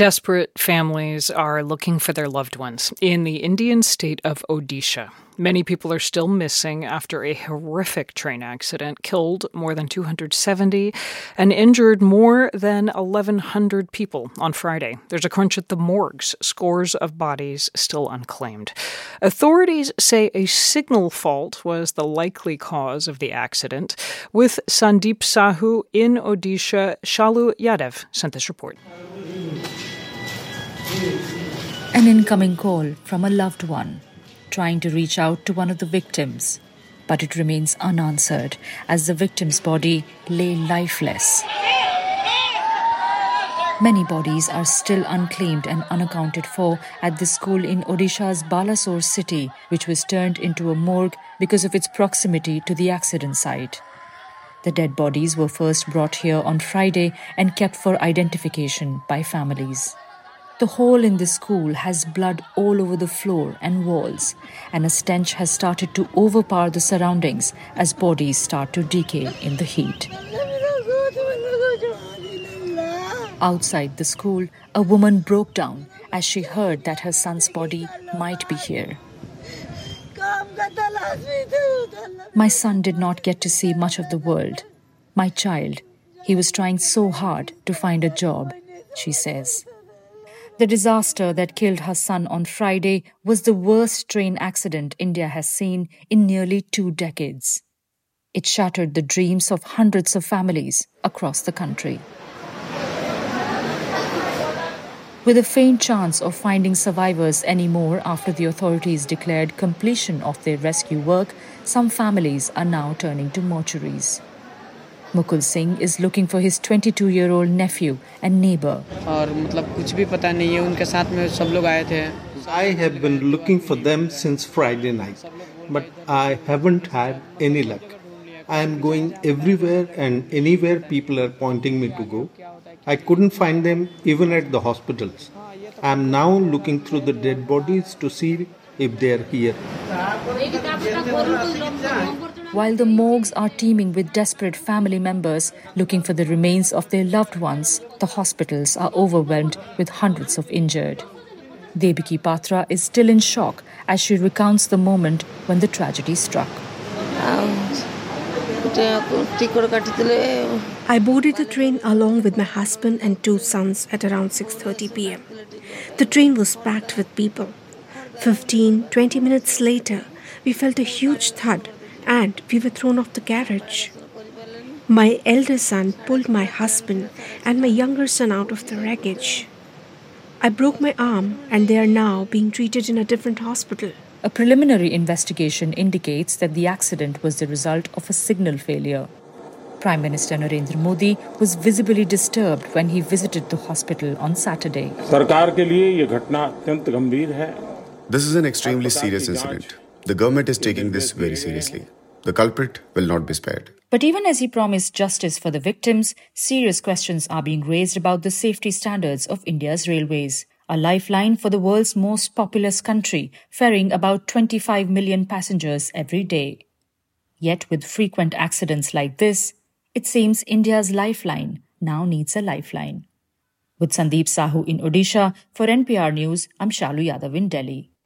Desperate families are looking for their loved ones in the Indian state of Odisha. Many people are still missing after a horrific train accident killed more than 270 and injured more than 1,100 people on Friday. There's a crunch at the morgues, scores of bodies still unclaimed. Authorities say a signal fault was the likely cause of the accident. With Sandeep Sahu in Odisha, Shalu Yadav sent this report. An incoming call from a loved one, trying to reach out to one of the victims, but it remains unanswered as the victim's body lay lifeless. Many bodies are still unclaimed and unaccounted for at the school in Odisha's Balasore city, which was turned into a morgue because of its proximity to the accident site. The dead bodies were first brought here on Friday and kept for identification by families. The hole in the school has blood all over the floor and walls, and a stench has started to overpower the surroundings as bodies start to decay in the heat. Outside the school, a woman broke down as she heard that her son's body might be here. My son did not get to see much of the world. My child, he was trying so hard to find a job, she says. The disaster that killed her son on Friday was the worst train accident India has seen in nearly 2 decades. It shattered the dreams of hundreds of families across the country. With a faint chance of finding survivors anymore after the authorities declared completion of their rescue work, some families are now turning to mortuaries. Mukul Singh is looking for his 22-year-old nephew and neighbor. I have been looking for them since Friday night, but I haven't had any luck. I am going everywhere and anywhere people are pointing me to go. I couldn't find them even at the hospitals. I am now looking through the dead bodies to see if they are here. While the morgues are teeming with desperate family members looking for the remains of their loved ones, the hospitals are overwhelmed with hundreds of injured. Devaki Patra is still in shock as she recounts the moment when the tragedy struck. I boarded the train along with my husband and 2 sons at around 6:30 p.m. The train was packed with people. 15-20 minutes later, we felt a huge thud and we were thrown off the carriage. My elder son pulled my husband and my younger son out of the wreckage. I broke my arm and they are now being treated in a different hospital. A preliminary investigation indicates that the accident was the result of a signal failure. Prime Minister Narendra Modi was visibly disturbed when he visited the hospital on Saturday. This is an extremely serious incident. The government is taking this very seriously. The culprit will not be spared. But even as he promised justice for the victims, serious questions are being raised about the safety standards of India's railways, a lifeline for the world's most populous country, ferrying about 25 million passengers every day. Yet with frequent accidents like this, it seems India's lifeline now needs a lifeline. With Sandeep Sahu in Odisha, for NPR News, I'm Shalu Yadav in Delhi.